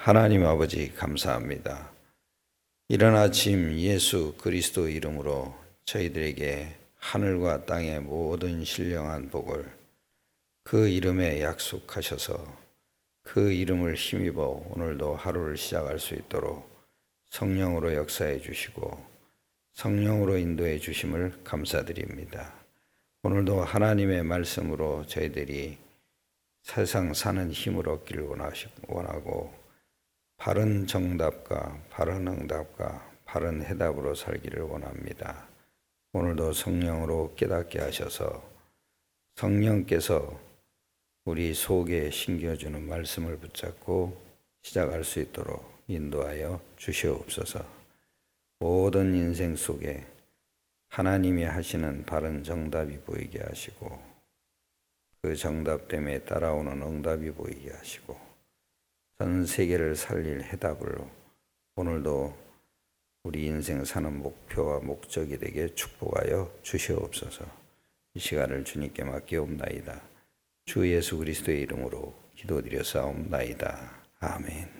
하나님 아버지 감사합니다. 이른 아침 예수 그리스도 이름으로 저희들에게 하늘과 땅의 모든 신령한 복을 그 이름에 약속하셔서 그 이름을 힘입어 오늘도 하루를 시작할 수 있도록 성령으로 역사해 주시고 성령으로 인도해 주심을 감사드립니다. 오늘도 하나님의 말씀으로 저희들이 세상 사는 힘을 얻기를 원하고 바른 정답과 바른 응답과 바른 해답으로 살기를 원합니다. 오늘도 성령으로 깨닫게 하셔서 성령께서 우리 속에 심겨주는 말씀을 붙잡고 시작할 수 있도록 인도하여 주시옵소서. 모든 인생 속에 하나님이 하시는 바른 정답이 보이게 하시고 그 정답 때문에 따라오는 응답이 보이게 하시고 전 세계를 살릴 해답으로 오늘도 우리 인생 사는 목표와 목적이 되게 축복하여 주시옵소서. 이 시간을 주님께 맡기옵나이다. 주 예수 그리스도의 이름으로 기도드렸사옵나이다. 아멘.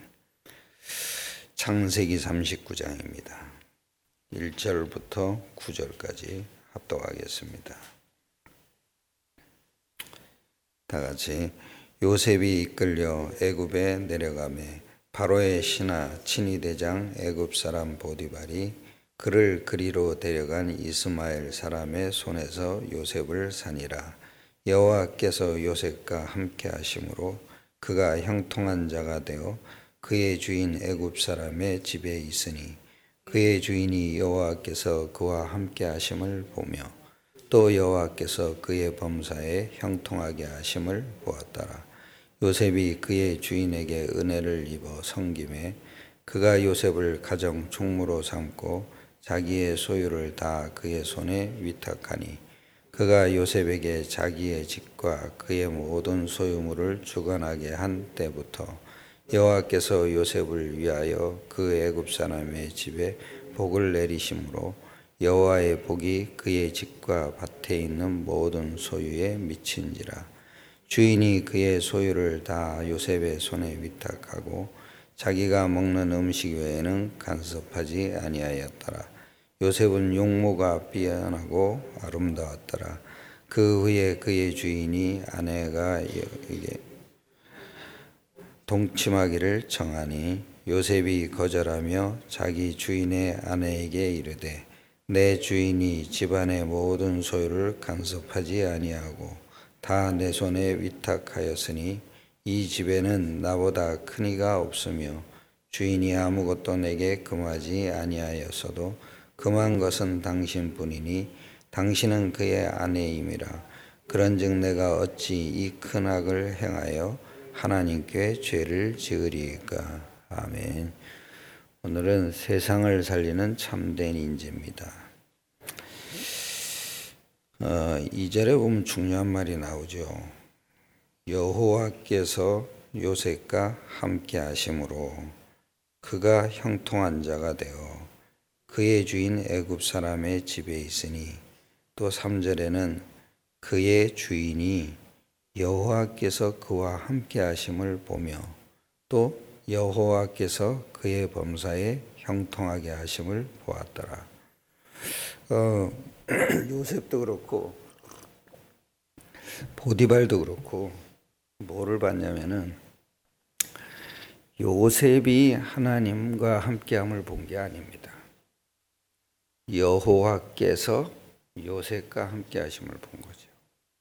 창세기 39장입니다. 1절부터 9절까지 합독하겠습니다. 다 같이. 요셉이 이끌려 애굽에 내려가매 바로의 신하 친위대장 애굽 사람 보디발이 그를 그리로 데려간 이스마엘 사람의 손에서 요셉을 사니라. 여호와께서 요셉과 함께 하심으로 그가 형통한 자가 되어 그의 주인 애굽 사람의 집에 있으니 그의 주인이 여호와께서 그와 함께 하심을 보며 또 여호와께서 그의 범사에 형통하게 하심을 보았더라. 요셉이 그의 주인에게 은혜를 입어 섬김에 그가 요셉을 가정 총무로 삼고 자기의 소유를 다 그의 손에 위탁하니 그가 요셉에게 자기의 집과 그의 모든 소유물을 주관하게 한 때부터 여호와께서 요셉을 위하여 그 애굽 사람의 집에 복을 내리심으로 여호와의 복이 그의 집과 밭에 있는 모든 소유에 미친지라. 주인이 그의 소유를 다 요셉의 손에 위탁하고 자기가 먹는 음식 외에는 간섭하지 아니하였더라. 요셉은 용모가 비연하고 아름다웠더라. 그 후에 그의 주인이 아내가 이게 동침하기를 청하니 요셉이 거절하며 자기 주인의 아내에게 이르되 내 주인이 집안의 모든 소유를 간섭하지 아니하고 다 내 손에 위탁하였으니 이 집에는 나보다 큰 이가 없으며 주인이 아무것도 내게 금하지 아니하였어도 금한 것은 당신뿐이니 당신은 그의 아내임이라. 그런즉 내가 어찌 이 큰 악을 행하여 하나님께 죄를 지으리이까. 아멘. 오늘은 세상을 살리는 참된 인재입니다. 2절에 보면 중요한 말이 나오죠. 여호와께서 요셉과 함께 하심으로 그가 형통한 자가 되어 그의 주인 애굽 사람의 집에 있으니 또 3절에는 그의 주인이 여호와께서 그와 함께 하심을 보며 또 여호와께서 그의 범사에 형통하게 하심을 보았더라. 요셉도 그렇고 보디발도 그렇고 뭐를 봤냐면은 요셉이 하나님과 함께함을 본 게 아닙니다. 여호와께서 요셉과 함께하심을 본 거죠.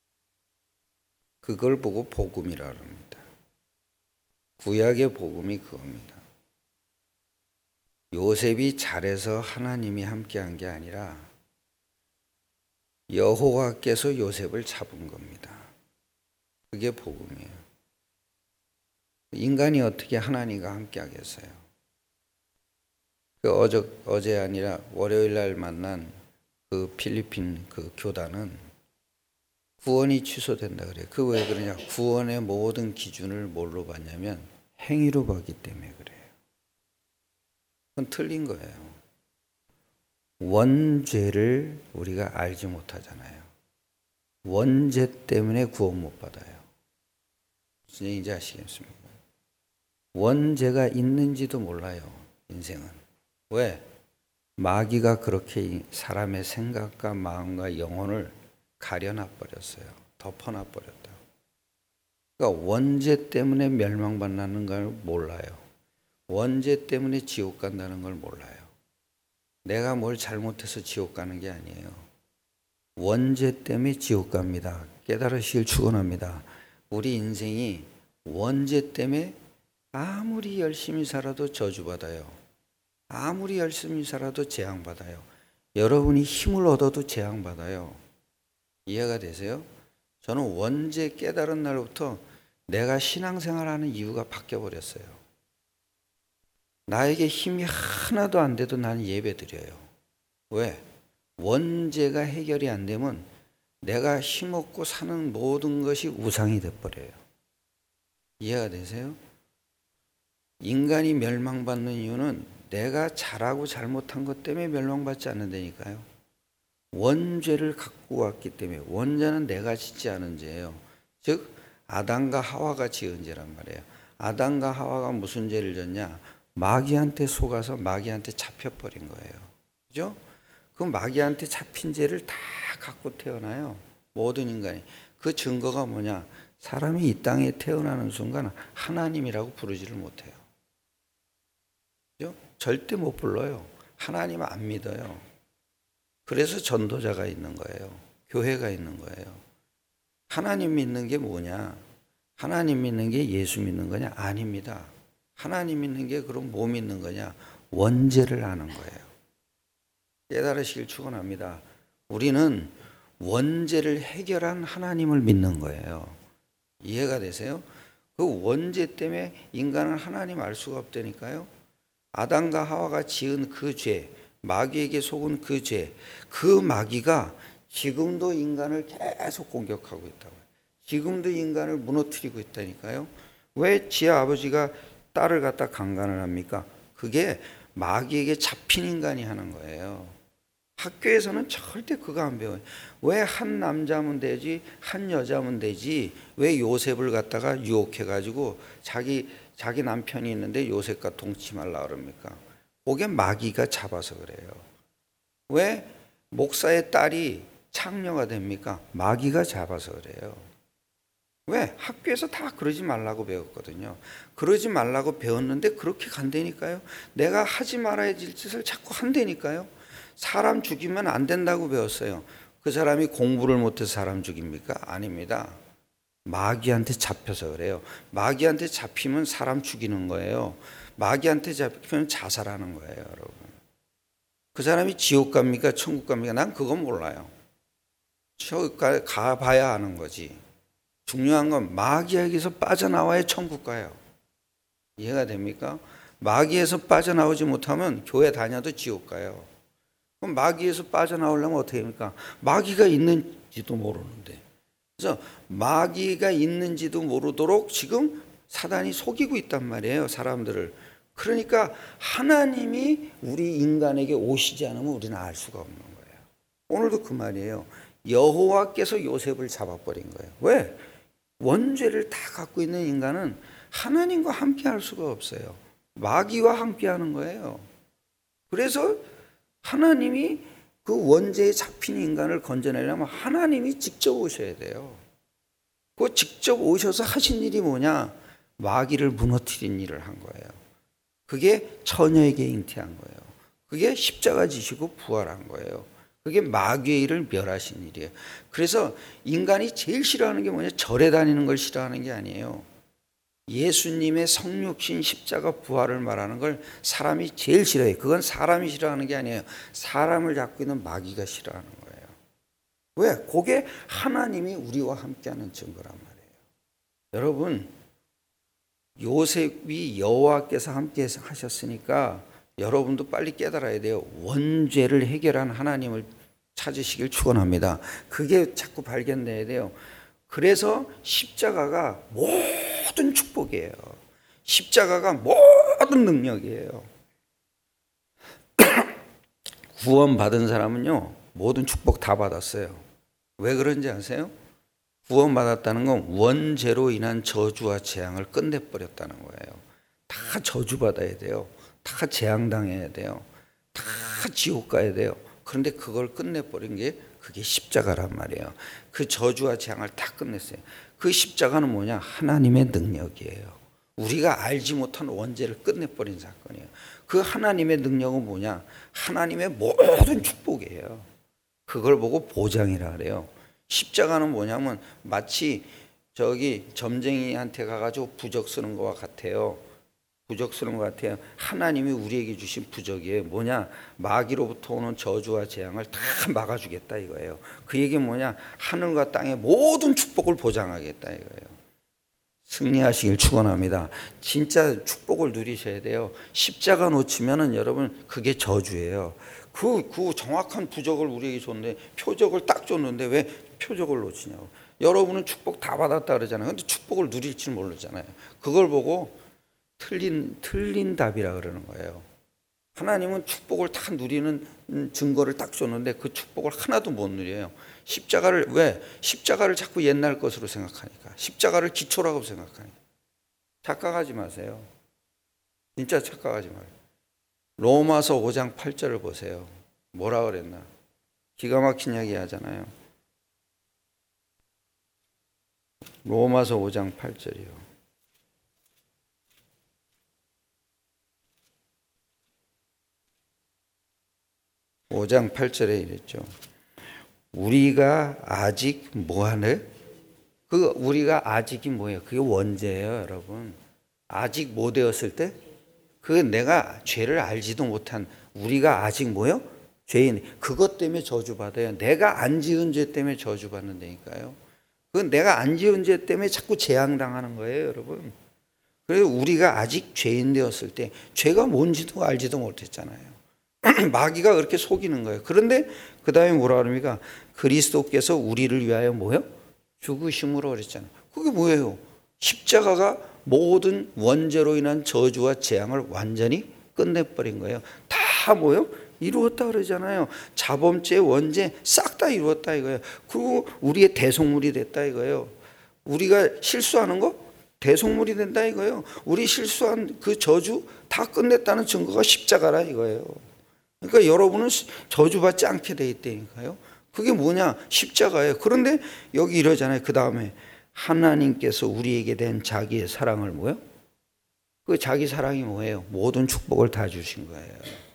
그걸 보고 복음이라 합니다. 구약의 복음이 그겁니다. 요셉이 잘해서 하나님이 함께한 게 아니라 여호와께서 요셉을 잡은 겁니다. 그게 복음이에요. 인간이 어떻게 하나님과 함께 하겠어요? 어제 아니라 월요일 날 만난 그 필리핀 그 교단은 구원이 취소된다 그래요. 그 왜 그러냐? 구원의 모든 기준을 뭘로 봤냐면 행위로 봤기 때문에 그래요. 그건 틀린 거예요. 원죄를 우리가 알지 못하잖아요. 원죄 때문에 구원 못 받아요. 무슨 얘기인지 아시겠습니까? 원죄가 있는지도 몰라요. 인생은. 왜? 마귀가 그렇게 사람의 생각과 마음과 영혼을 가려놔 버렸어요. 덮어놔 버렸다. 그러니까 원죄 때문에 멸망받는 걸 몰라요. 원죄 때문에 지옥 간다는 걸 몰라요. 내가 뭘 잘못해서 지옥 가는 게 아니에요. 원죄 때문에 지옥 갑니다. 깨달으시길 축원합니다. 우리 인생이 원죄 때문에 아무리 열심히 살아도 저주받아요. 아무리 열심히 살아도 재앙받아요. 여러분이 힘을 얻어도 재앙받아요. 이해가 되세요? 저는 원죄 깨달은 날부터 내가 신앙생활하는 이유가 바뀌어버렸어요. 나에게 힘이 하나도 안 돼도 나는 예배드려요. 왜? 원죄가 해결이 안 되면 내가 힘없고 사는 모든 것이 우상이 돼버려요. 이해가 되세요? 인간이 멸망받는 이유는 내가 잘하고 잘못한 것 때문에 멸망받지 않는다니까요. 원죄를 갖고 왔기 때문에. 원죄는 내가 짓지 않은 죄예요. 즉 아담과 하와가 지은 죄란 말이에요. 아담과 하와가 무슨 죄를 졌냐? 마귀한테 속아서 마귀한테 잡혀버린 거예요. 그죠? 그 마귀한테 잡힌 죄를 다 갖고 태어나요. 모든 인간이. 그 증거가 뭐냐? 사람이 이 땅에 태어나는 순간 하나님이라고 부르지를 못해요. 그죠? 절대 못 불러요. 하나님 안 믿어요. 그래서 전도자가 있는 거예요. 교회가 있는 거예요. 하나님 믿는 게 뭐냐? 하나님 믿는 게 예수 믿는 거냐? 아닙니다. 하나님 믿는 게 그럼 뭐 믿는 거냐? 원죄를 아는 거예요. 깨달으시길 축원합니다. 우리는 원죄를 해결한 하나님을 믿는 거예요. 이해가 되세요? 그 원죄 때문에 인간은 하나님 알 수가 없다니까요. 아담과 하와가 지은 그 죄, 마귀에게 속은 그 죄, 그 마귀가 지금도 인간을 계속 공격하고 있다고요. 지금도 인간을 무너뜨리고 있다니까요. 왜 지 아버지가 딸을 갖다 강간을 합니까? 그게 마귀에게 잡힌 인간이 하는 거예요. 학교에서는 절대 그거 안 배워요. 왜 한 남자면 되지, 한 여자면 되지, 왜 요셉을 갖다가 유혹해가지고 자기 남편이 있는데 요셉과 동침하려고 그럽니까? 그게 마귀가 잡아서 그래요. 왜 목사의 딸이 창녀가 됩니까? 마귀가 잡아서 그래요. 왜? 학교에서 다 그러지 말라고 배웠거든요. 그러지 말라고 배웠는데 그렇게 간다니까요. 내가 하지 말아야 될 짓을 자꾸 한다니까요. 사람 죽이면 안 된다고 배웠어요. 그 사람이 공부를 못해서 사람 죽입니까? 아닙니다. 마귀한테 잡혀서 그래요. 마귀한테 잡히면 사람 죽이는 거예요. 마귀한테 잡히면 자살하는 거예요, 여러분. 그 사람이 지옥 갑니까? 천국 갑니까? 난 그건 몰라요. 천국 가봐야 아는 거지. 중요한 건 마귀에게서 빠져나와야 천국 가요. 이해가 됩니까? 마귀에서 빠져나오지 못하면 교회 다녀도 지옥 가요. 그럼 마귀에서 빠져나오려면 어떻게 합니까? 마귀가 있는지도 모르는데. 그래서 마귀가 있는지도 모르도록 지금 사단이 속이고 있단 말이에요, 사람들을. 그러니까 하나님이 우리 인간에게 오시지 않으면 우리는 알 수가 없는 거예요. 오늘도 그 말이에요. 여호와께서 요셉을 잡아버린 거예요. 왜? 원죄를 다 갖고 있는 인간은 하나님과 함께 할 수가 없어요. 마귀와 함께 하는 거예요. 그래서 하나님이 그 원죄에 잡힌 인간을 건져내려면 하나님이 직접 오셔야 돼요. 그 직접 오셔서 하신 일이 뭐냐? 마귀를 무너뜨린 일을 한 거예요. 그게 처녀에게 잉태한 거예요. 그게 십자가 지시고 부활한 거예요. 그게 마귀의 일을 멸하신 일이에요. 그래서 인간이 제일 싫어하는 게 뭐냐? 절에 다니는 걸 싫어하는 게 아니에요. 예수님의 성육신 십자가 부활을 말하는 걸 사람이 제일 싫어해요. 그건 사람이 싫어하는 게 아니에요. 사람을 잡고 있는 마귀가 싫어하는 거예요. 왜? 그게 하나님이 우리와 함께하는 증거란 말이에요. 여러분, 요셉이 여호와께서 함께 하셨으니까 여러분도 빨리 깨달아야 돼요. 원죄를 해결한 하나님을 찾으시길 축원합니다. 그게 자꾸 발견돼야 돼요. 그래서 십자가가 모든 축복이에요. 십자가가 모든 능력이에요. 구원받은 사람은요, 모든 축복 다 받았어요. 왜 그런지 아세요? 구원받았다는 건 원죄로 인한 저주와 재앙을 끝내버렸다는 거예요. 다 저주받아야 돼요. 다 재앙당해야 돼요. 다 지옥 가야 돼요. 그런데 그걸 끝내버린 게 그게 십자가란 말이에요. 그 저주와 재앙을 다 끝냈어요. 그 십자가는 뭐냐? 하나님의 능력이에요. 우리가 알지 못한 원죄를 끝내버린 사건이에요. 그 하나님의 능력은 뭐냐? 하나님의 모든 축복이에요. 그걸 보고 보장이라 그래요. 십자가는 뭐냐면 마치 저기 점쟁이한테 가가지고 부적 쓰는 것과 같아요. 부적 쓰는 것 같아요. 하나님이 우리에게 주신 부적이에요. 뭐냐? 마귀로부터 오는 저주와 재앙을 다 막아주겠다 이거예요. 그 얘기는 뭐냐? 하늘과 땅의 모든 축복을 보장하겠다 이거예요. 승리하시길 축원합니다. 진짜 축복을 누리셔야 돼요. 십자가 놓치면은 여러분 그게 저주예요. 그 정확한 부적을 우리에게 줬는데 표적을 딱 줬는데 왜 표적을 놓치냐고. 여러분은 축복 다 받았다 그러잖아요. 근데 축복을 누릴지 모르잖아요. 그걸 보고 틀린 답이라 그러는 거예요. 하나님은 축복을 다 누리는 증거를 딱 줬는데 그 축복을 하나도 못 누려요. 십자가를 왜? 십자가를 자꾸 옛날 것으로 생각하니까. 십자가를 기초라고 생각하니까. 착각하지 마세요. 진짜 착각하지 마세요. 로마서 5장 8절을 보세요. 뭐라 그랬나? 기가 막힌 이야기 하잖아요. 로마서 5장 8절이요. 5장 8절에 이랬죠. 우리가 아직 뭐하네? 그 우리가 아직이 뭐예요? 그게 원죄예요, 여러분. 아직 뭐 되었을 때? 그 내가 죄를 알지도 못한 우리가 아직 뭐요? 죄인. 그것 때문에 저주받아요. 내가 안 지은 죄 때문에 저주받는다니까요. 그 내가 안 지은 죄 때문에 자꾸 재앙당하는 거예요, 여러분. 그래서 우리가 아직 죄인 되었을 때 죄가 뭔지도 알지도 못했잖아요. 마귀가 그렇게 속이는 거예요. 그런데 그 다음에 뭐라 그럽니까? 그리스도께서 우리를 위하여 뭐요? 죽으심으로 그랬잖아요. 그게 뭐예요? 십자가가 모든 원죄로 인한 저주와 재앙을 완전히 끝내버린 거예요. 다 뭐요? 이루었다 그러잖아요. 자범죄, 원죄 싹 다 이루었다 이거예요. 그리고 우리의 대속물이 됐다 이거예요. 우리가 실수하는 거 대속물이 된다 이거예요. 우리 실수한 그 저주 다 끝냈다는 증거가 십자가라 이거예요. 그러니까 여러분은 저주받지 않게 돼 있다니까요. 그게 뭐냐? 십자가예요. 그런데 여기 이러잖아요. 그 다음에 하나님께서 우리에게 된 자기의 사랑을 뭐요? 그 자기 사랑이 뭐예요? 모든 축복을 다 주신 거예요.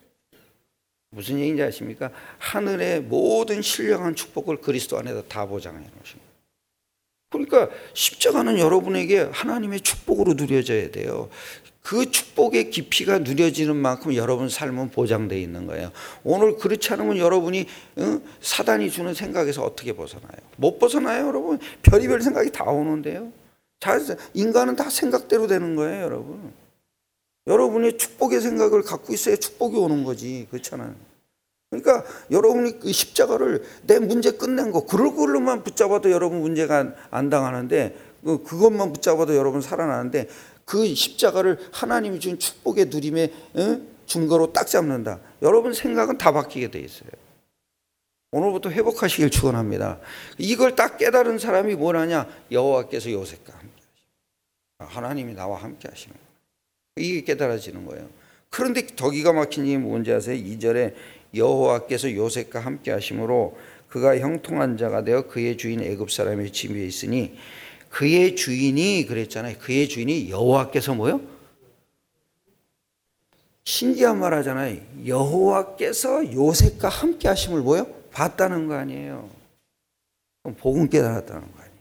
무슨 얘기인지 아십니까? 하늘의 모든 신령한 축복을 그리스도 안에다 다 보장해 놓으신 거예요. 그러니까 십자가는 여러분에게 하나님의 축복으로 누려져야 돼요. 그 축복의 깊이가 누려지는 만큼 여러분 삶은 보장되어 있는 거예요. 오늘 그렇지 않으면 여러분이 사단이 주는 생각에서 어떻게 벗어나요? 못 벗어나요, 여러분. 별의별 생각이 다 오는데요. 인간은 다 생각대로 되는 거예요, 여러분. 여러분이 축복의 생각을 갖고 있어야 축복이 오는 거지. 그렇잖아요. 그러니까 여러분이 그 십자가를 내 문제 끝낸 거 그걸로만 붙잡아도 여러분 문제가 안 당하는데 그것만 붙잡아도 여러분 살아나는데 그 십자가를 하나님이 준 축복의 누림의 증거로 딱 잡는다. 여러분 생각은 다 바뀌게 돼 있어요. 오늘부터 회복하시길 축원합니다. 이걸 딱 깨달은 사람이 뭐라냐? 여호와께서 요셉과 함께 하시고 하나님이 나와 함께 하시는 거예요. 이게 깨달아지는 거예요. 그런데 더 기가 막힌 일이 뭔지 아세요? 2절에 여호와께서 요셉과 함께 하심으로 그가 형통한 자가 되어 그의 주인 애굽 사람의 집에 있으니 그의 주인이 그랬잖아요. 그의 주인이 여호와께서 뭐요? 신기한 말 하잖아요. 여호와께서 요셉과 함께 하심을 뭐요? 봤다는 거 아니에요. 그럼 복음 깨달았다는 거 아니에요.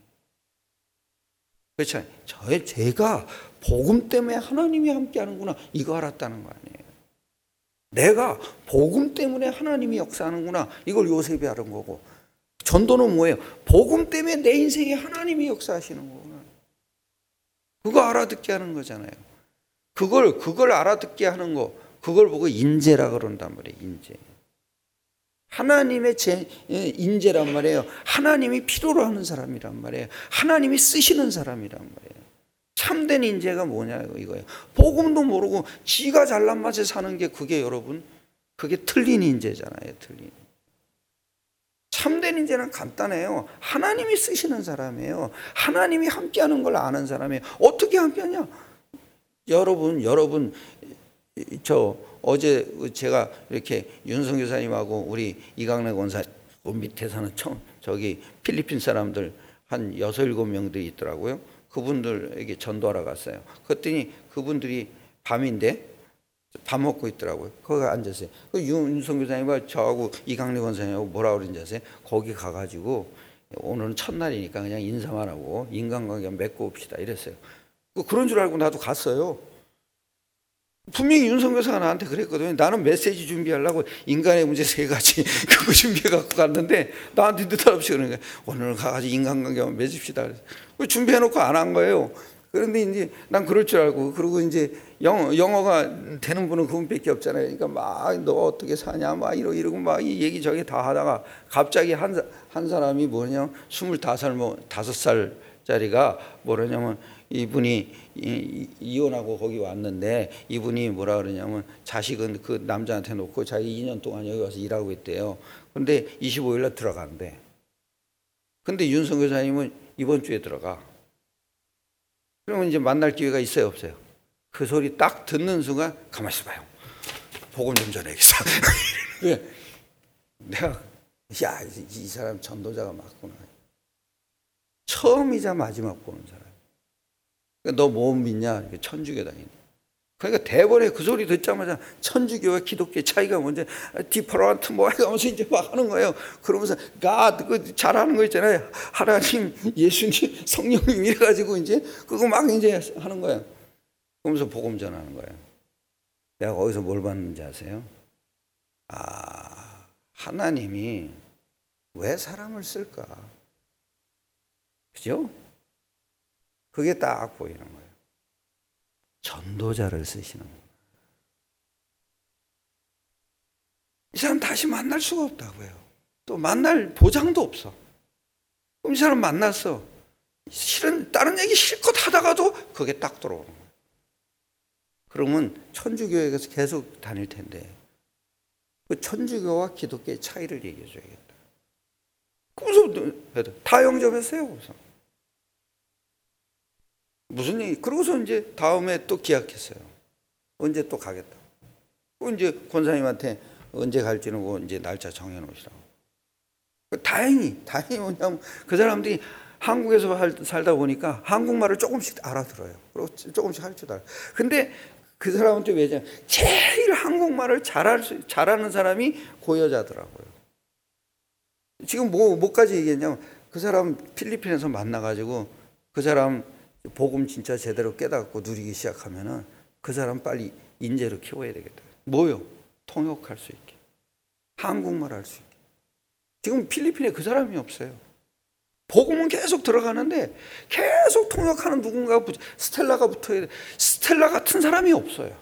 그렇죠. 제가 복음 때문에 하나님이 함께 하는구나 이거 알았다는 거 아니에요. 내가 복음 때문에 하나님이 역사하는구나 이걸 요셉이 알은 거고, 전도는 뭐예요? 복음 때문에 내 인생에 하나님이 역사하시는 거구나. 그거 알아듣게 하는 거잖아요. 그걸 알아듣게 하는 거, 그걸 보고 인재라 그런단 말이에요. 인재. 하나님의 인재란 말이에요. 하나님이 필요로 하는 사람이란 말이에요. 하나님이 쓰시는 사람이란 말이에요. 참된 인재가 뭐냐 이거예요. 복음도 모르고 지가 잘난 맛에 사는 게 그게 여러분 그게 틀린 인재잖아요. 틀린. 참된 인재는 간단해요. 하나님이 쓰시는 사람이에요. 하나님이 함께하는 걸 아는 사람이에요. 어떻게 함께하냐? 여러분, 저 어제 제가 이렇게 윤성 교사님하고 우리 이강래 권사 밑에서는 저기 필리핀 사람들 한 6, 7명들이 있더라고요. 그분들에게 전도하러 갔어요. 그랬더니 그분들이 밤인데 밥 먹고 있더라고요. 거기 앉았어요. 그 윤성 교사님과 저하고 이강래 권사님하고 뭐라 그러는지 아세요? 거기 가가지고 오늘은 첫날이니까 그냥 인사만 하고 인간관계 맺고 옵시다 이랬어요. 그런 줄 알고 나도 갔어요. 분명히 윤성 교사가 나한테 그랬거든요. 나는 메시지 준비하려고 인간의 문제 3가지 그거 준비해 갖고 갔는데 나한테 느닷없이 그러는 거예요. 오늘 가가지고 인간관계 맺읍시다. 준비해 놓고 안 한 거예요. 그런데 이제 난 그럴 줄 알고, 그리고 이제 영어가 되는 분은 그분밖에 없잖아요. 그러니까 막 너 어떻게 사냐 막 이러고 막 이 얘기 저기 다 하다가 갑자기 한 사람이 뭐냐면 25살짜리가 뭐냐면 이분이 이혼하고 거기 왔는데 이분이 뭐라 그러냐면 자식은 그 남자한테 놓고 자기 2년 동안 여기 와서 일하고 있대요. 근데 25일 날 들어간대. 근데 윤성 교사님은 이번 주에 들어가. 그러면 이제 만날 기회가 있어요, 없어요? 그 소리 딱 듣는 순간 가만히 있어봐요. 복음 좀 전해야겠어. 내가 야, 이 사람 전도자가 맞구나. 처음이자 마지막 보는 사람. 너 뭐 믿냐? 천주교 다니네. 그러니까 대번에 그 소리 듣자마자 천주교와 기독교의 차이가 뭔지 디퍼런트 뭐 하면서 이제 막 하는 거예요. 그러면서 그 잘하는 거 있잖아요. 하나님, 예수님, 성령님 이래가지고 이제 그거 막 이제 하는 거예요. 그러면서 복음 전하는 거예요. 내가 거기서 뭘 봤는지 아세요? 하나님이 왜 사람을 쓸까? 그죠? 그게 딱 보이는 거예요. 전도자를 쓰시는 거예요. 이 사람 다시 만날 수가 없다고요. 또 만날 보장도 없어. 그럼 이 사람 만났어. 실은 다른 얘기 실컷 하다가도 그게 딱 들어오는 거예요. 그러면 천주교에 가서 계속 다닐 텐데 그 천주교와 기독교의 차이를 얘기해 줘야겠다. 그래서 다 영접했어요. 그래서 무슨 얘기? 그러고서 이제 다음에 또 기약했어요. 언제 또 가겠다. 이제 권사님한테 언제 갈지는 이제 날짜 정해놓으시라고. 다행히 뭐냐면 그 사람들이 한국에서 살다 보니까 한국말을 조금씩 알아들어요. 그리고 조금씩 할 줄 알아요. 근데 그 사람한테 왜냐? 제일 한국말을 잘하는 사람이 고여자더라고요. 지금 뭐까지 얘기했냐면 그 사람 필리핀에서 만나가지고 그 사람 복음 진짜 제대로 깨닫고 누리기 시작하면은 그 사람 빨리 인재로 키워야 되겠다. 뭐요? 통역할 수 있게. 한국말 할 수 있게. 지금 필리핀에 그 사람이 없어요. 복음은 계속 들어가는데 계속 통역하는 누군가 스텔라가 붙어야 돼. 스텔라 같은 사람이 없어요.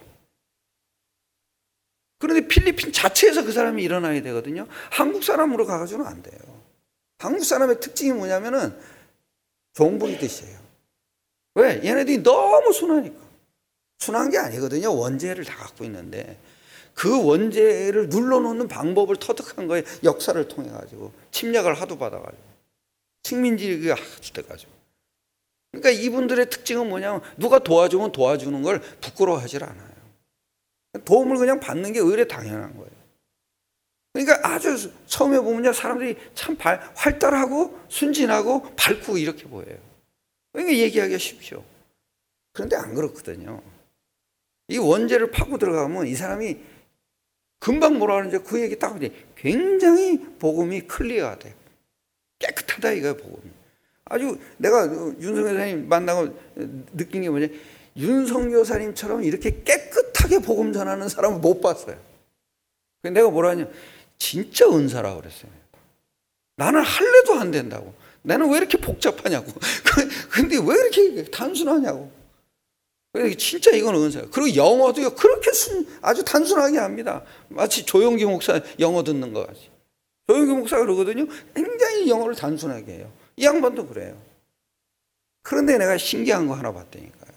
그런데 필리핀 자체에서 그 사람이 일어나야 되거든요. 한국 사람으로 가가지고는 안 돼요. 한국 사람의 특징이 뭐냐면은 종북이 뜻이에요. 왜? 얘네들이 너무 순하니까. 순한 게 아니거든요. 원죄를 다 갖고 있는데 그 원죄를 눌러놓는 방법을 터득한 거예요. 역사를 통해 가지고 침략을 하도 받아가지고 식민지가 아주 돼가지고. 그러니까 이분들의 특징은 뭐냐면 누가 도와주면 도와주는 걸 부끄러워하질 않아요. 도움을 그냥 받는 게 의뢰 당연한 거예요. 그러니까 아주 처음에 보면요 사람들이 참 활달하고 순진하고 밝고 이렇게 보여요. 그러니까 얘기하기가 쉽죠. 그런데 안 그렇거든요. 이 원죄를 파고 들어가면 이 사람이 금방 뭐라 하는지 그 얘기 딱 하더니 굉장히 복음이 클리어가 돼요. 깨끗하다 이거야 복음이. 아주 내가 윤성 교사님 만나고 느낀 게 뭐냐, 윤성 교사님처럼 이렇게 깨끗하게 복음 전하는 사람을 못 봤어요. 그래서 내가 뭐라 하냐, 진짜 은사라고 그랬어요. 나는 할래도 안 된다고. 나는 왜 이렇게 복잡하냐고. 근데 왜 이렇게 단순하냐고. 그래서 진짜 이건 은사예요. 그리고 영어도요 그렇게 아주 단순하게 합니다. 마치 조용기 목사 영어 듣는 것 같이. 조용기 목사가 그러거든요. 굉장히 영어를 단순하게 해요. 이 양반도 그래요. 그런데 내가 신기한 거 하나 봤다니까요.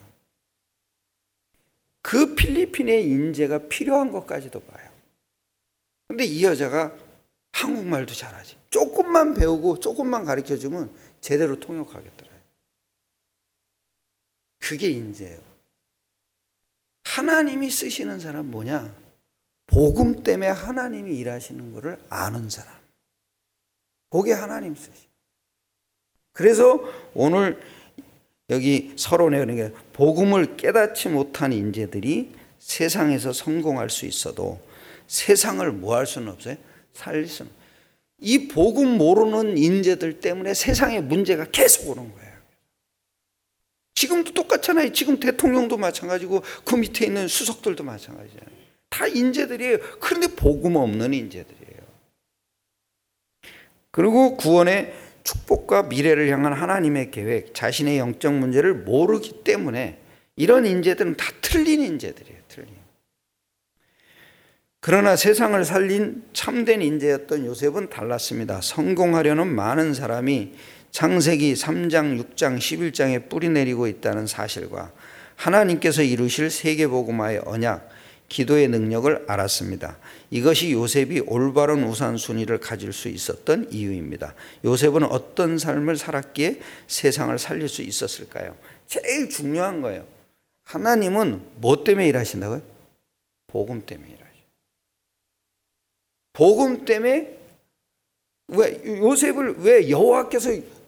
그 필리핀의 인재가 필요한 것까지도 봐요. 근데 이 여자가 한국말도 잘하지. 조금만 배우고 조금만 가르쳐주면 제대로 통역하겠더라고요. 그게 인재예요. 하나님이 쓰시는 사람 뭐냐? 복음 때문에 하나님이 일하시는 것을 아는 사람. 그게 하나님 쓰시. 그래서 오늘 여기 서론에 그런 게 복음을 깨닫지 못한 인재들이 세상에서 성공할 수 있어도 세상을 뭐 할 수는 없어요? 살릴 수는. 이 복음 모르는 인재들 때문에 세상에 문제가 계속 오는 거예요. 지금도 똑같잖아요. 지금 대통령도 마찬가지고 그 밑에 있는 수석들도 마찬가지잖아요. 다 인재들이에요. 그런데 복음 없는 인재들이에요. 그리고 구원의 축복과 미래를 향한 하나님의 계획, 자신의 영적 문제를 모르기 때문에 이런 인재들은 다 틀린 인재들이에요. 틀린. 그러나 세상을 살린 참된 인재였던 요셉은 달랐습니다. 성공하려는 많은 사람이 창세기 3장, 6장, 11장에 뿌리 내리고 있다는 사실과 하나님께서 이루실 세계복음화의 언약, 기도의 능력을 알았습니다. 이것이 요셉이 올바른 우선순위를 가질 수 있었던 이유입니다. 요셉은 어떤 삶을 살았기에 세상을 살릴 수 있었을까요? 제일 중요한 거예요. 하나님은 뭐 때문에 일하신다고요? 복음 때문에 일하셔요. 복음 때문에 왜 요셉을 왜 여호와께서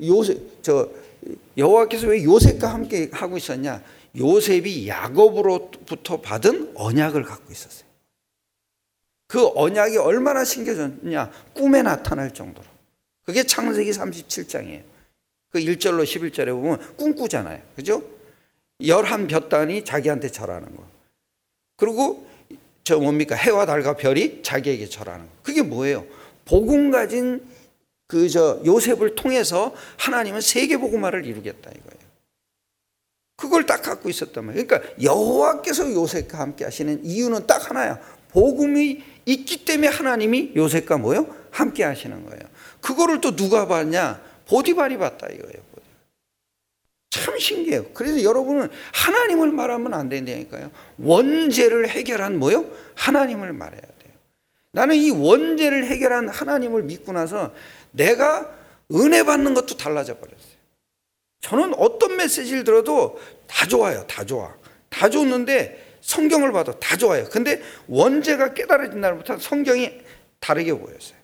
왜 요셉과 함께 하고 있었냐? 요셉이 야곱으로부터 받은 언약을 갖고 있었어요. 그 언약이 얼마나 신겨졌냐? 꿈에 나타날 정도로. 그게 창세기 37장이에요. 그 1절로 11절에 보면 꿈꾸잖아요. 그죠? 11볕단이 자기한테 절하는 거. 그리고 뭡니까? 해와 달과 별이 자기에게 절하는 거. 그게 뭐예요? 복음 가진 요셉을 통해서 하나님은 세계 복음화를 이루겠다 이거예요. 그걸 딱 갖고 있었단 말이에요. 그러니까 여호와께서 요셉과 함께 하시는 이유는 딱 하나야. 복음이 있기 때문에 하나님이 요셉과 뭐요? 함께 하시는 거예요. 그거를 또 누가 봤냐? 보디발이 봤다 이거예요. 참 신기해요. 그래서 여러분은 하나님을 말하면 안 된다니까요. 원죄를 해결한 뭐요? 하나님을 말해야 돼요. 나는 이 원죄를 해결한 하나님을 믿고 나서 내가 은혜 받는 것도 달라져 버렸어요. 저는 어떤 메시지를 들어도 다 좋아요. 다 좋아. 다 좋는데 성경을 봐도 다 좋아요. 근데 원죄가 깨달아진 날부터 성경이 다르게 보였어요.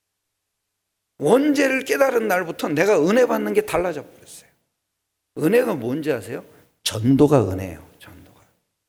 원죄를 깨달은 날부터 내가 은혜 받는 게 달라져 버렸어요. 은혜가 뭔지 아세요? 전도가 은혜예요. 전도가.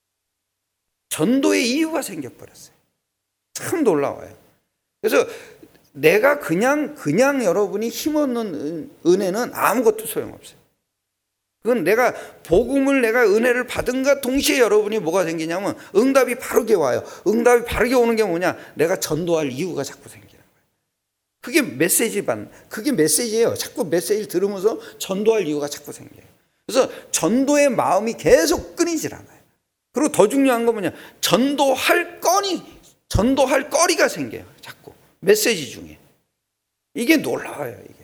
전도의 이유가 생겨버렸어요. 참 놀라워요. 그래서 내가 그냥 여러분이 힘없는 은혜는 아무것도 소용없어요. 그건 내가 복음을 내가 은혜를 받은가 동시에 여러분이 뭐가 생기냐면 응답이 바르게 와요. 응답이 바르게 오는 게 뭐냐? 내가 전도할 이유가 자꾸 생기는 거예요. 그게 그게 메시지예요. 자꾸 메시지를 들으면서 전도할 이유가 자꾸 생겨요. 그래서 전도의 마음이 계속 끊이질 않아요. 그리고 더 중요한 건 뭐냐? 전도할 거리가 생겨요. 자꾸 메시지 중에. 이게 놀라워요. 이게.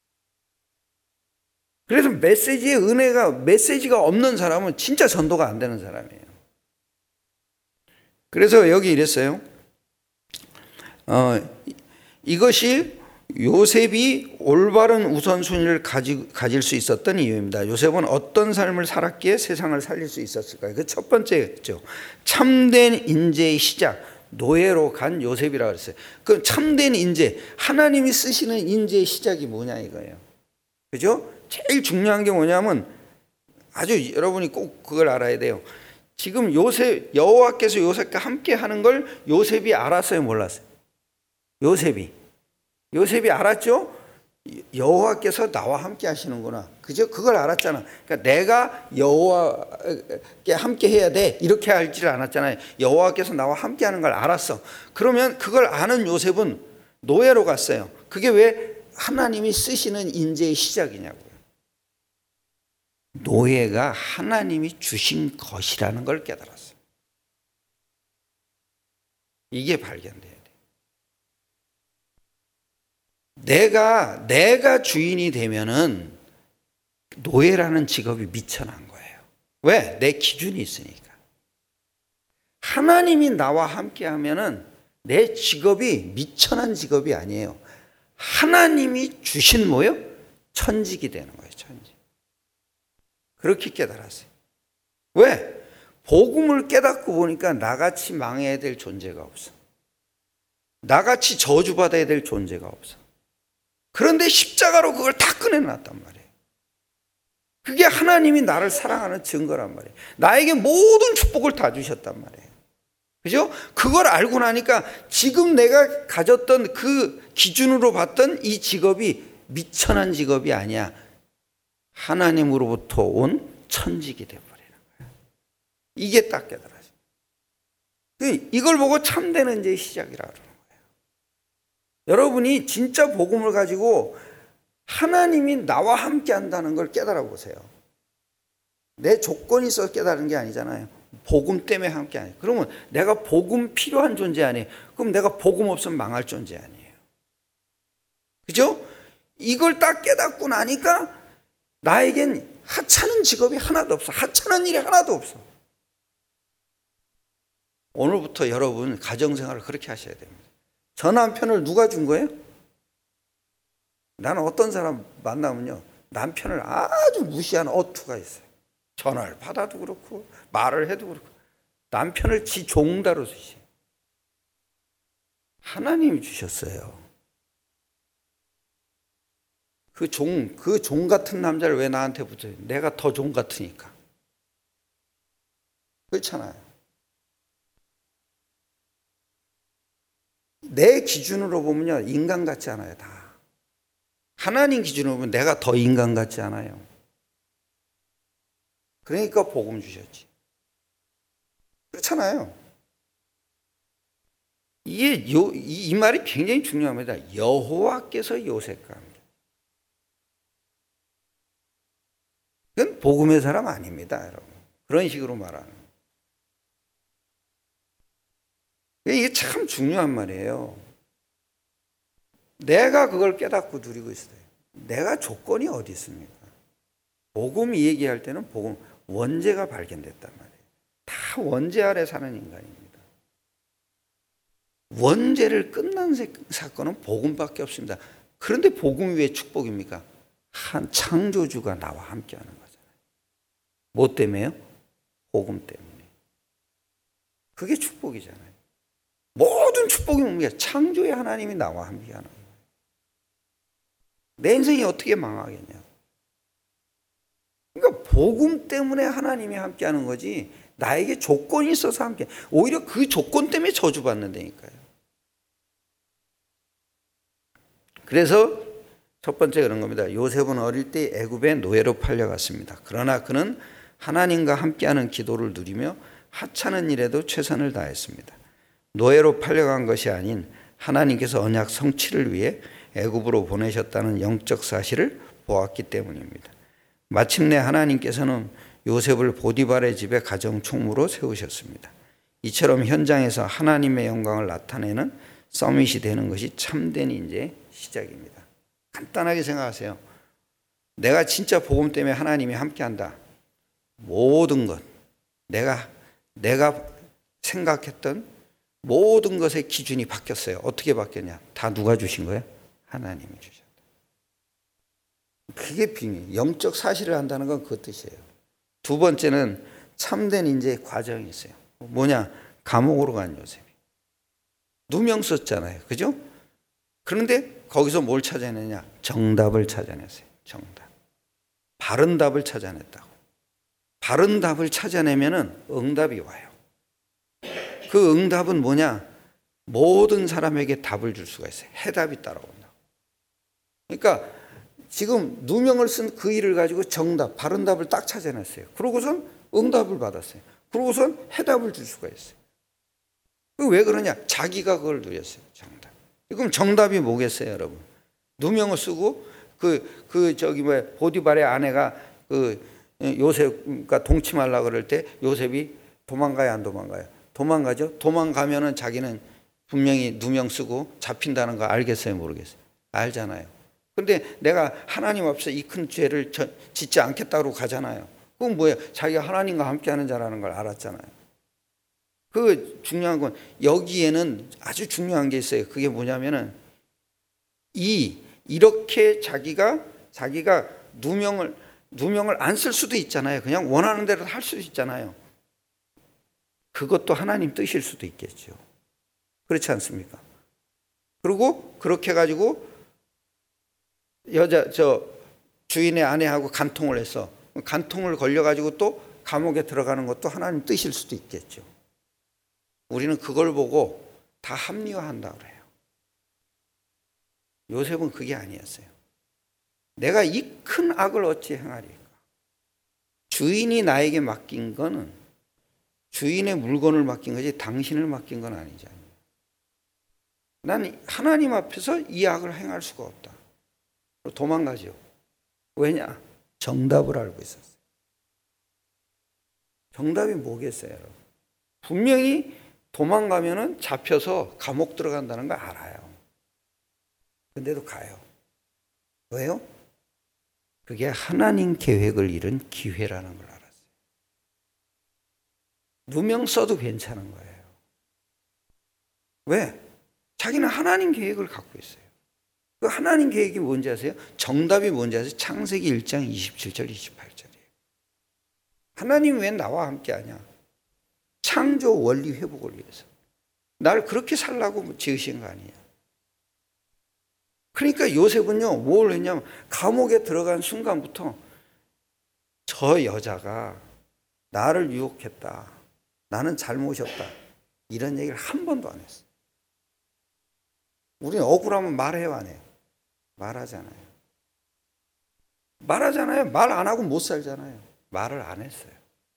그래서 메시지가 없는 사람은 진짜 전도가 안 되는 사람이에요. 그래서 여기 이랬어요. 이것이 요셉이 올바른 우선순위를 가질 수 있었던 이유입니다. 요셉은 어떤 삶을 살았기에 세상을 살릴 수 있었을까요? 그 첫 번째였죠. 참된 인재의 시작, 노예로 간 요셉이라고 그랬어요. 그 참된 인재, 하나님이 쓰시는 인재의 시작이 뭐냐 이거예요. 그죠? 제일 중요한 게 뭐냐면 아주 여러분이 꼭 그걸 알아야 돼요. 지금 여호와께서 요셉과 함께 하는 걸 요셉이 알았어요, 몰랐어요? 요셉이 알았죠? 여호와께서 나와 함께 하시는구나. 그죠? 그걸 알았잖아. 그러니까 내가 여호와께 함께 해야 돼. 이렇게 알지를 않았잖아요. 여호와께서 나와 함께 하는 걸 알았어. 그러면 그걸 아는 요셉은 노예로 갔어요. 그게 왜 하나님이 쓰시는 인재의 시작이냐고요. 노예가 하나님이 주신 것이라는 걸 깨달았어요. 이게 발견돼요. 내가 주인이 되면은 노예라는 직업이 미천한 거예요. 왜? 내 기준이 있으니까. 하나님이 나와 함께 하면은 내 직업이 미천한 직업이 아니에요. 하나님이 주신 뭐요? 천직이 되는 거예요. 천직. 그렇게 깨달았어요. 왜? 복음을 깨닫고 보니까 나같이 망해야 될 존재가 없어. 나같이 저주받아야 될 존재가 없어. 그런데 십자가로 그걸 다 꺼내놨단 말이에요. 그게 하나님이 나를 사랑하는 증거란 말이에요. 나에게 모든 축복을 다 주셨단 말이에요. 그죠? 그걸 알고 나니까 지금 내가 가졌던 그 기준으로 봤던 이 직업이 미천한 직업이 아니야. 하나님으로부터 온 천직이 되어버리는 거야. 이게 딱 깨달아져. 이걸 보고 참되는 이제 시작이라 그러는 거예요. 여러분이 진짜 복음을 가지고 하나님이 나와 함께 한다는 걸 깨달아 보세요. 내 조건이 있어서 깨달은 게 아니잖아요. 복음 때문에 함께 하니. 그러면 내가 복음 필요한 존재 아니에요. 그럼 내가 복음 없으면 망할 존재 아니에요. 그죠? 이걸 딱 깨닫고 나니까 나에겐 하찮은 직업이 하나도 없어. 하찮은 일이 하나도 없어. 오늘부터 여러분 가정생활을 그렇게 하셔야 됩니다. 저 남편을 누가 준 거예요? 나는 어떤 사람 만나면요, 남편을 아주 무시하는 어투가 있어요. 전화를 받아도 그렇고 말을 해도 그렇고 남편을 지 종다로 쓰시. 하나님이 주셨어요. 그 종 같은 남자를 왜 나한테 붙여요? 내가 더 종 같으니까. 그렇잖아요. 내 기준으로 보면요, 인간 같지 않아요, 다. 하나님 기준으로 보면 내가 더 인간 같지 않아요. 그러니까 복음 주셨지. 그렇잖아요. 이 말이 굉장히 중요합니다. 여호와께서 요셉과 함께. 그건 복음의 사람 아닙니다, 여러분. 그런 식으로 말하는. 이게 참 중요한 말이에요. 내가 그걸 깨닫고 누리고 있어요. 내가 조건이 어디 있습니까? 복음 얘기할 때는 복음 원죄가 발견됐단 말이에요. 다 원죄 아래 사는 인간입니다. 원죄를 끝난 사건은 복음밖에 없습니다. 그런데 복음이 왜 축복입니까? 한 창조주가 나와 함께하는 거잖아요. 뭐 때문에요? 복음 때문에. 그게 축복이잖아요. 모든 축복이 뭡니까? 창조의 하나님이 나와 함께하는 거예요. 내 인생이 어떻게 망하겠냐? 그러니까 복음 때문에 하나님이 함께하는 거지 나에게 조건이 있어서 함께. 오히려 그 조건 때문에 저주받는다니까요. 그래서 첫 번째 그런 겁니다. 요셉은 어릴 때 애굽의 노예로 팔려갔습니다. 그러나 그는 하나님과 함께하는 기도를 누리며 하찮은 일에도 최선을 다했습니다. 노예로 팔려간 것이 아닌 하나님께서 언약 성취를 위해 애굽으로 보내셨다는 영적 사실을 보았기 때문입니다. 마침내 하나님께서는 요셉을 보디발의 집에 가정 총무로 세우셨습니다. 이처럼 현장에서 하나님의 영광을 나타내는 서밋이 되는 것이 참된 인재의 시작입니다. 간단하게 생각하세요. 내가 진짜 복음 때문에 하나님이 함께한다. 모든 것, 내가 생각했던 모든 것의 기준이 바뀌었어요. 어떻게 바뀌었냐? 다 누가 주신 거예요? 하나님이 주셨다. 그게 비밀. 영적 사실을 한다는 건 그 뜻이에요. 두 번째는 참된 인재의 과정이 있어요. 뭐냐? 감옥으로 간 요셉이. 누명 썼잖아요. 그죠? 그런데 거기서 뭘 찾아내냐? 정답을 찾아냈어요. 정답. 바른 답을 찾아냈다고. 바른 답을 찾아내면은 응답이 와요. 그 응답은 뭐냐? 모든 사람에게 답을 줄 수가 있어요. 해답이 따라온다. 그러니까 지금 누명을 쓴 그 일을 가지고 정답, 바른 답을 딱 찾아냈어요. 그러고선 응답을 받았어요. 그러고선 해답을 줄 수가 있어요. 왜 그러냐? 자기가 그걸 누렸어요. 정답. 그럼 정답이 뭐겠어요, 여러분? 누명을 쓰고 보디발의 아내가 요셉과 동침하려고 그럴 때 요셉이 도망가요, 안 도망가요? 도망가죠. 도망가면은 자기는 분명히 누명 쓰고 잡힌다는 거 알겠어요, 모르겠어요? 알잖아요. 근데 내가 하나님 앞에서 이 큰 죄를 짓지 않겠다고 가잖아요. 그건 뭐예요? 자기가 하나님과 함께하는 자라는 걸 알았잖아요. 그 중요한 건 여기에는 아주 중요한 게 있어요. 그게 뭐냐면은 이렇게 자기가 누명을 안 쓸 수도 있잖아요. 그냥 원하는 대로 할 수도 있잖아요. 그것도 하나님 뜻일 수도 있겠죠. 그렇지 않습니까? 그리고 그렇게 해가지고 주인의 아내하고 간통을 해서 간통을 걸려가지고 또 감옥에 들어가는 것도 하나님 뜻일 수도 있겠죠. 우리는 그걸 보고 다 합리화한다 그래요. 요셉은 그게 아니었어요. 내가 이 큰 악을 어찌 행하리까? 주인이 나에게 맡긴 거는 주인의 물건을 맡긴 거지 당신을 맡긴 건 아니잖아요. 난 하나님 앞에서 이 악을 행할 수가 없다. 도망가죠. 왜냐? 정답을 알고 있었어요. 정답이 뭐겠어요, 여러분? 분명히 도망가면은 잡혀서 감옥 들어간다는 거 알아요. 근데도 가요. 왜요? 그게 하나님 계획을 이룬 기회라는 걸 알았어요. 누명 써도 괜찮은 거예요. 왜? 자기는 하나님 계획을 갖고 있어요. 그 하나님 계획이 뭔지 아세요? 정답이 뭔지 아세요? 창세기 1장 27절 28절이에요. 하나님 왜 나와 함께 하냐? 창조 원리 회복을 위해서. 날 그렇게 살라고 지으신 거 아니냐? 그러니까 요셉은요, 뭘 했냐면 감옥에 들어간 순간부터 저 여자가 나를 유혹했다. 나는 잘못이었다. 이런 얘기를 한 번도 안 했어요. 우리는 억울하면 말해요, 안 해요? 말하잖아요. 말하잖아요. 말 안 하고 못 살잖아요. 말을 안 했어요.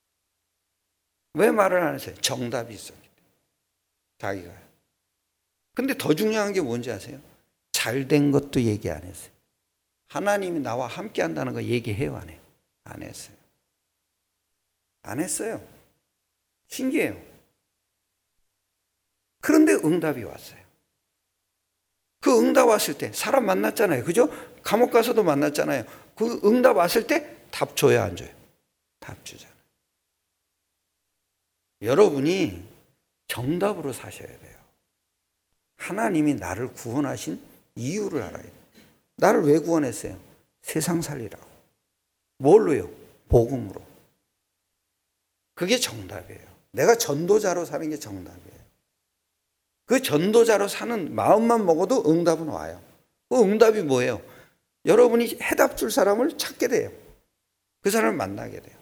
왜 말을 안 했어요? 정답이 있었기 때문에. 자기가. 근데 더 중요한 게 뭔지 아세요? 잘된 것도 얘기 안 했어요. 하나님이 나와 함께 한다는 거 얘기해요, 안 해요? 안 했어요. 안 했어요. 신기해요. 그런데 응답이 왔어요. 그 응답 왔을 때 사람 만났잖아요. 그죠? 감옥 가서도 만났잖아요. 그 응답 왔을 때 답 줘야 안 줘요? 답 주잖아요. 여러분이 정답으로 사셔야 돼요. 하나님이 나를 구원하신 이유를 알아야 돼요. 나를 왜 구원했어요? 세상 살리라고. 뭘로요? 복음으로. 그게 정답이에요. 내가 전도자로 사는 게 정답이에요. 그 전도자로 사는 마음만 먹어도 응답은 와요. 그 응답이 뭐예요? 여러분이 해답 줄 사람을 찾게 돼요. 그 사람을 만나게 돼요.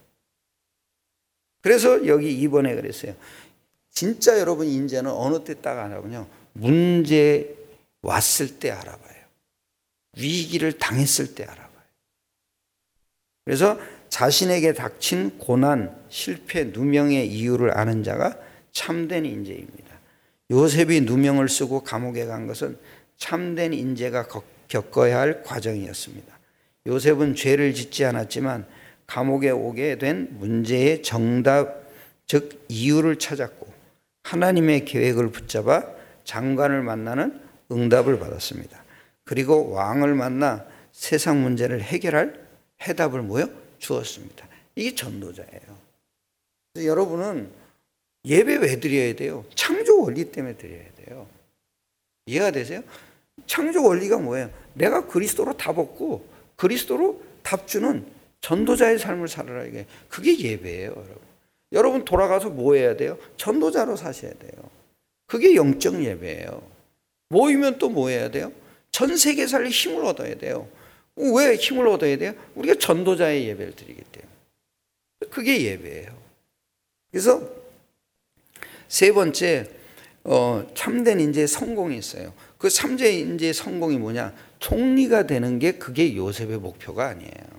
그래서 여기 2번에 그랬어요. 진짜 여러분 인재는 어느 때 딱 알아보냐? 문제 왔을 때 알아봐요. 위기를 당했을 때 알아봐요. 그래서 자신에게 닥친 고난, 실패, 누명의 이유를 아는 자가 참된 인재입니다. 요셉이 누명을 쓰고 감옥에 간 것은 참된 인재가 겪어야 할 과정이었습니다. 요셉은 죄를 짓지 않았지만 감옥에 오게 된 문제의 정답, 즉 이유를 찾았고 하나님의 계획을 붙잡아 장관을 만나는 응답을 받았습니다. 그리고 왕을 만나 세상 문제를 해결할 해답을 주었습니다. 이게 전도자예요. 그래서 여러분은 예배 왜 드려야 돼요? 창조 원리 때문에 드려야 돼요. 이해가 되세요? 창조 원리가 뭐예요? 내가 그리스도로 답 얻고 그리스도로 답 주는 전도자의 삶을 살아라. 이게 그게 예배예요, 여러분. 여러분 돌아가서 뭐 해야 돼요? 전도자로 사셔야 돼요. 그게 영적 예배예요. 모이면 또 뭐 해야 돼요? 전 세계 살리 힘을 얻어야 돼요. 왜 힘을 얻어야 돼요? 우리가 전도자의 예배를 드리기 때문에. 그게 예배예요. 그래서 세 번째 참된 인재의 성공이 있어요. 그 참된 인재의 성공이 뭐냐? 총리가 되는 게 그게 요셉의 목표가 아니에요.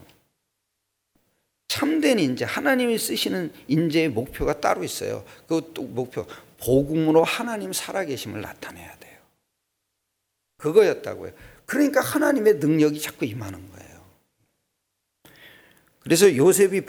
참된 인재, 하나님이 쓰시는 인재의 목표가 따로 있어요. 그 목표, 복음으로 하나님 살아계심을 나타내야 돼요. 그거였다고요. 그러니까 하나님의 능력이 자꾸 임하는 거예요. 그래서 요셉이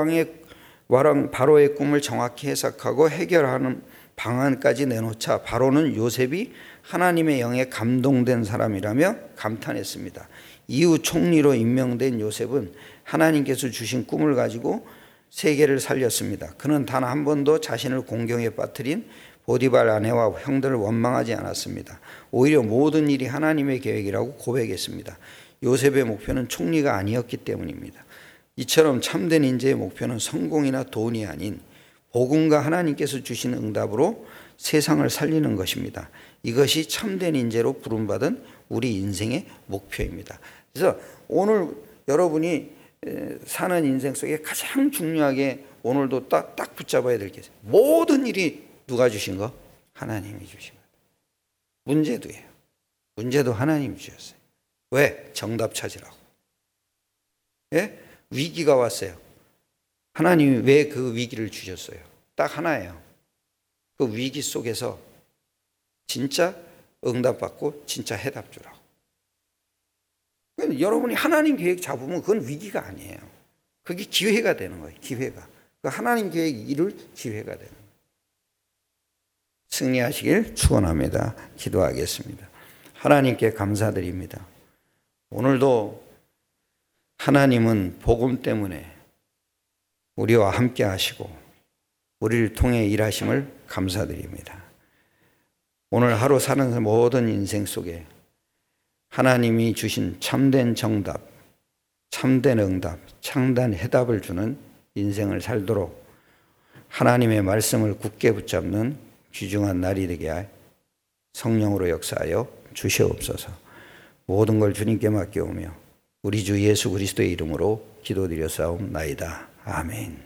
바로의 꿈을 정확히 해석하고 해결하는 방안까지 내놓자 바로는 요셉이 하나님의 영에 감동된 사람이라며 감탄했습니다. 이후 총리로 임명된 요셉은 하나님께서 주신 꿈을 가지고 세계를 살렸습니다. 그는 단 한 번도 자신을 공경에 빠뜨린 보디발 아내와 형들을 원망하지 않았습니다. 오히려 모든 일이 하나님의 계획이라고 고백했습니다. 요셉의 목표는 총리가 아니었기 때문입니다. 이처럼 참된 인재의 목표는 성공이나 돈이 아닌 복음과 하나님께서 주신 응답으로 세상을 살리는 것입니다. 이것이 참된 인재로 부름받은 우리 인생의 목표입니다. 그래서 오늘 여러분이 사는 인생 속에 가장 중요하게 오늘도 딱 붙잡아야 될 게 있어요. 모든 일이 누가 주신 거? 하나님이 주신 거예요. 문제도예요. 문제도 하나님이 주셨어요. 왜? 정답 찾으라고. 예? 위기가 왔어요. 하나님이 왜 그 위기를 주셨어요? 딱 하나예요. 그 위기 속에서 진짜 응답받고 진짜 해답 주라고. 여러분이 하나님 계획 잡으면 그건 위기가 아니에요. 그게 기회가 되는 거예요. 기회가. 그 하나님 계획 이룰 기회가 되는 거예요. 승리하시길 축원합니다. 기도하겠습니다. 하나님께 감사드립니다. 오늘도 하나님은 복음 때문에 우리와 함께 하시고 우리를 통해 일하심을 감사드립니다. 오늘 하루 사는 모든 인생 속에 하나님이 주신 참된 정답, 참된 응답, 참된 해답을 주는 인생을 살도록 하나님의 말씀을 굳게 붙잡는 귀중한 날이 되게 성령으로 역사하여 주시옵소서. 모든 걸 주님께 맡겨오며 우리 주 예수 그리스도의 이름으로 기도드려 싸움나이다. 아멘.